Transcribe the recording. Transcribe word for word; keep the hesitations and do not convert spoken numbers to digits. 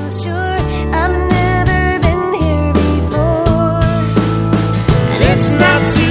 sure I've never been here before. And it's not too